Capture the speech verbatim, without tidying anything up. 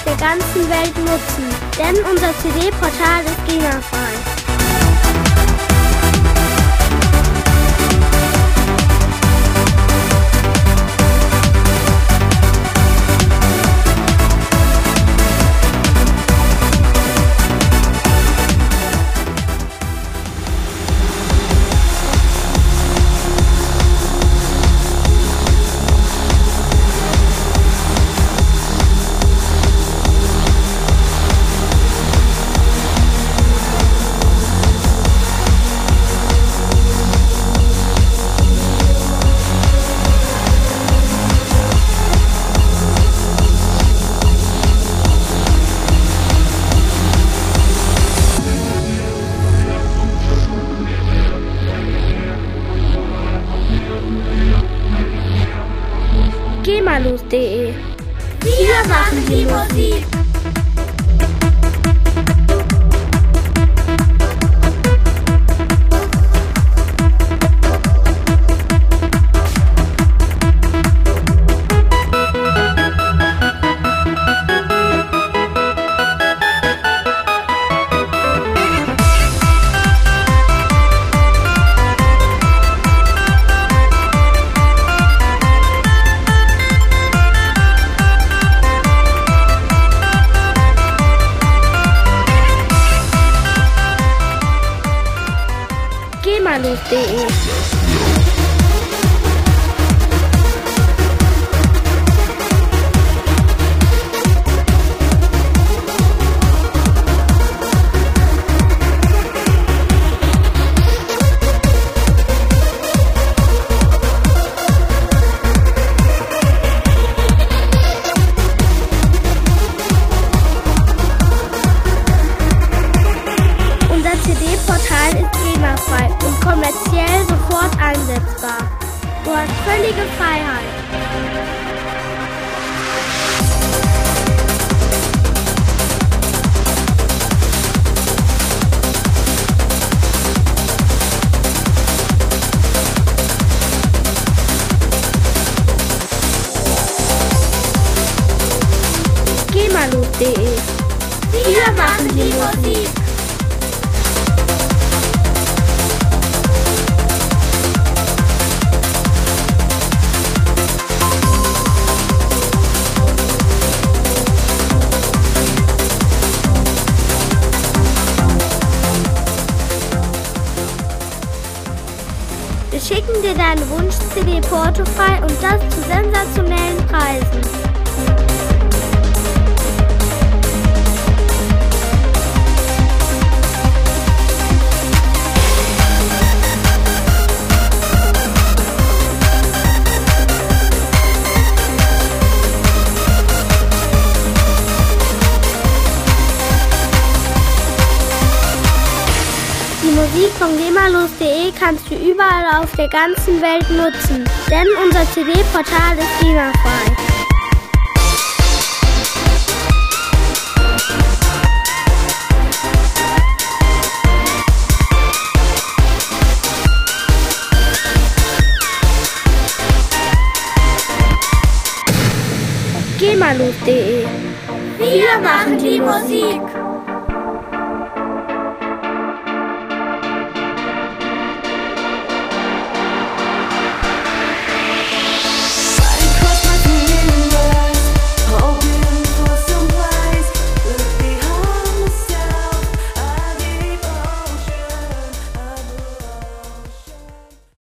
auf der ganzen Welt nutzen, denn unser C D-Portal ist GEMA-frei. GEMALOS punkt de. Wir machen die Musik. GEMALOS punkt de. Unser C D-Portal ist GEMA-frei und kommerziell sofort einsetzbar. Du hast völlige Freiheit. GEMALOS punkt de. Wir machen die Musik. Wir schicken dir deinen Wunsch-C D portofrei und das zu sensationellen Preisen. Die Musik von GEMALOS punkt de kannst du überall auf der ganzen Welt nutzen, denn unser C D-Portal ist GEMA-frei. GEMALOS punkt de. Wir machen die Musik.